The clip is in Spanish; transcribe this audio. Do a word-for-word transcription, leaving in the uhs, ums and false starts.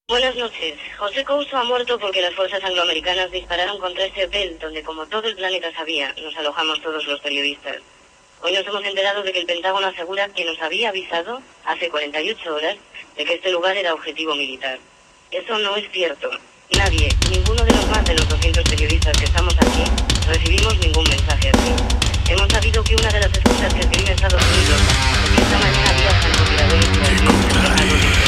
Buenas noches. José Couso ha muerto porque las fuerzas angloamericanas dispararon contra este hotel donde, como todo el planeta sabía, nos alojamos todos los periodistas. Hoy nos hemos enterado de que el Pentágono asegura que nos había avisado, hace cuarenta y ocho horas, de que este lugar era objetivo militar. Eso no es cierto. Nadie, ninguno de los más de los doscientos periodistas que estamos aquí, recibimos ningún mensaje así. Hemos sabido que una de las excusas que esgrime Estados Unidos es que esta mañana había francotiradores por allí,